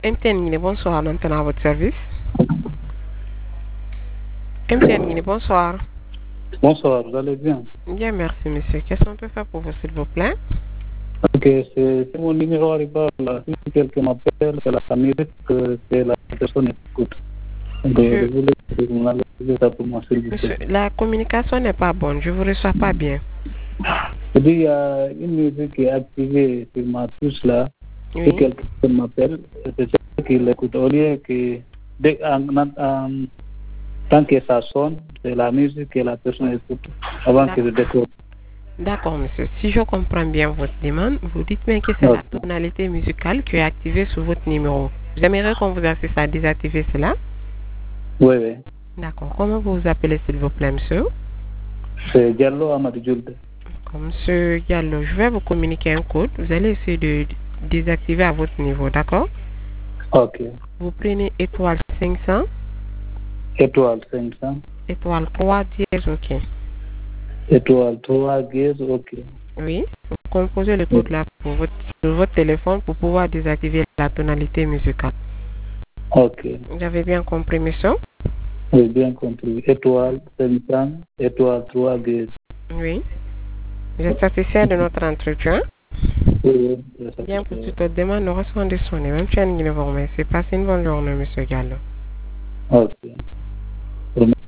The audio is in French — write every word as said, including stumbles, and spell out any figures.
M T N Guinée, bonsoir, maintenant à votre service. M T N Guinée, bonsoir. Bonsoir, vous allez bien? Bien, merci, monsieur. Qu'est-ce qu'on peut faire pour vous, s'il vous plaît? Ok, c'est mon numéro arrive là. Si quelqu'un m'appelle, c'est la famille que c'est la personne écoute. Donc, Je... je voulais que vous m'enlevez ça pour moi, s'il vous plaît. Monsieur, la communication n'est pas bonne. Je vous reçois pas bien. Je dis, il y a une musique qui est activée sur ma touche là. Oui. Si quelqu'un m'appelle, c'est ça qu'il écoute. Au lieu que, dès, en, en, en, tant que ça sonne, c'est la musique que la personne écoute avant que je décroche. D'accord, monsieur. Si je comprends bien votre demande, vous dites bien que c'est okay. La tonalité musicale qui est activée sur votre numéro. J'aimerais qu'on vous assiste à désactiver cela. Oui, oui. D'accord. Comment vous vous appelez, s'il vous plaît, monsieur? C'est Diallo Amadou Djoulde. Monsieur Diallo, je vais vous communiquer un code. Vous allez essayer de désactiver à votre niveau, d'accord? Ok. Vous prenez étoile cinq cents. Étoile cinq cents. Étoile trois dièse, ok. Étoile trois dièse, ok. Oui. Vous composez le code là pour votre, sur votre téléphone pour pouvoir désactiver la tonalité musicale. Ok. Vous avez bien compris, monsieur? Oui, bien compris. Étoile cinq cents, étoile trois dièse. Oui. Vous êtes satisfait de notre entretien? Oui, oui. Bien, pour toute autre demande, nous recevons des soins. Même si vous remercie. Passez une bonne journée, monsieur Gallo. Ok.